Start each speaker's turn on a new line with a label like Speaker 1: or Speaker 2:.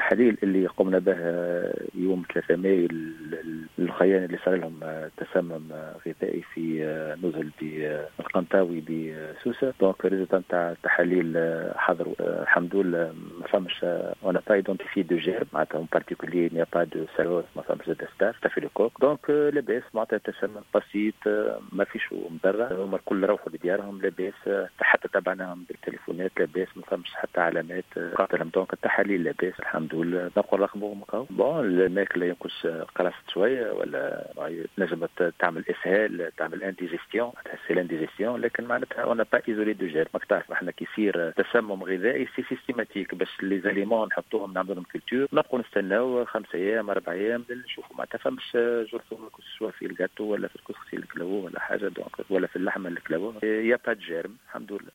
Speaker 1: التحاليل اللي قمنا به يوم 3 مايو للخيان اللي صار لهم تسمم غذائي في نزل بالقنطاوي بسوسه. دونك ريزلت نتاع التحاليل حضروا الحمد لله ما فماش اون با ايدونتيفي دو جيرم معناتها اون بارتيكولي نيا با دو سيروس ما فماش زاد ستار ستافيلوكوك. دونك لاباس معناتها تسمم بسيط ما فيش مضره، هما الكل روحوا لديارهم لاباس، حتى تابعناهم بالتليفونات لاباس ما فماش حتى علامات قاتلهم. دونك التحاليل لاباس الحمد لله. نقول رقمهم بون الماكله ينقص قرصت شويه ولا نجم تعمل اسهال تعمل انديجيستيون تحسي الانديجيستيون، لكن معناتها اون با ايزولي دو جير. ماك تعرف احنا كي يصير تسمم غذائي سي سيستيماتيك باش لي زاليمون نحطوهم نعملوا لهم كولتور نبقوا نستناو 5 ايام 4 ايام نشوفوا معناتها فماش جرثومه سواء في الجاتو ولا في الكسكسي اللي كلاوه ولا حاجه دونك ولا في اللحمه اللي كلاوه يا با جيرم الحمد لله.